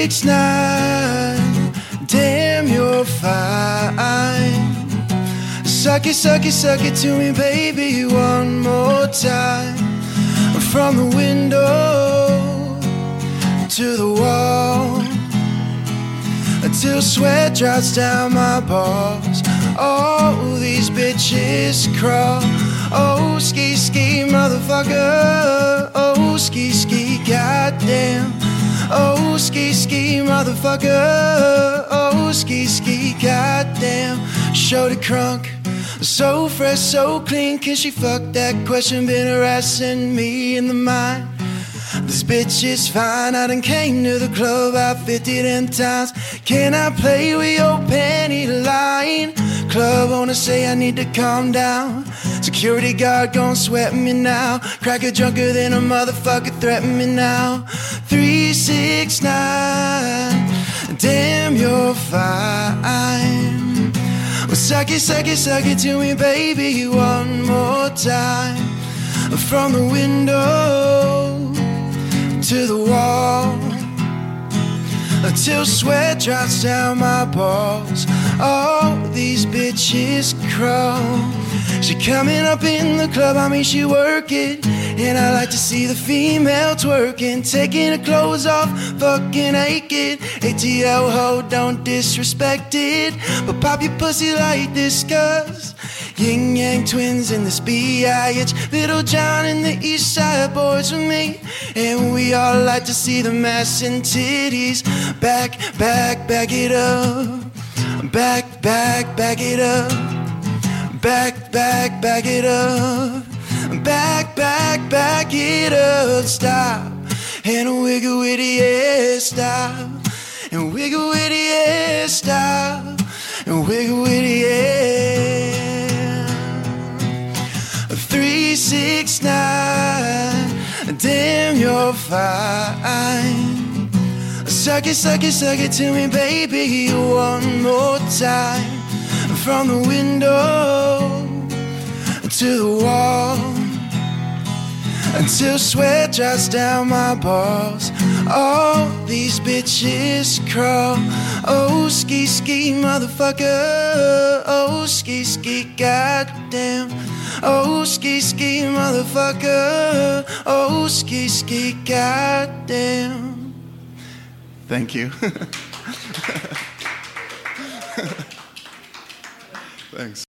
369, damn, you're fine. Suck it to me, baby, one more time. From the window to the wall, until sweat drops down my balls. Oh, these bitches crawl. Oh, ski, motherfucker. Oh, ski, goddamn. Oh, ski, motherfucker. Oh, ski, goddamn. Show the crunk. So fresh, so clean. Can she fuck that question? Been harassing me in the mind. This bitch is fine. I done came to the club about 50 damn times. Can I play with your panty line? Club owner say I need to calm down. Security guard gon' sweat me now. Cracker drunker than a motherfucker, threaten me now. 369, damn, you're fine. Well, suck it to me, baby, one more time. From the window to the wall, until sweat drops down my balls. Oh, these bitches crawl. She coming up in the club, I mean she work it. And I like to see the female twerking, taking her clothes off, fucking naked. ATL ho, don't disrespect it, but pop your pussy like this, cuz yin yang twins in this B.I.H. Little John and the East Side Boys with me. And we all like to see the ass and titties. Back it up. Back it up. Back it up. Back it up. Stop and wiggle with the ass. Stop and wiggle with the ass. Stop and wiggle with the ass. 369, damn, you're fine. Suck it to me, baby, one more time. From the window to the wall, until sweat drops down my balls. All these bitches crawl. Oh, ski, motherfucker. Oh, ski, goddamn. Oh, ski, motherfucker. Oh, ski, goddamn. Thank you. Thanks.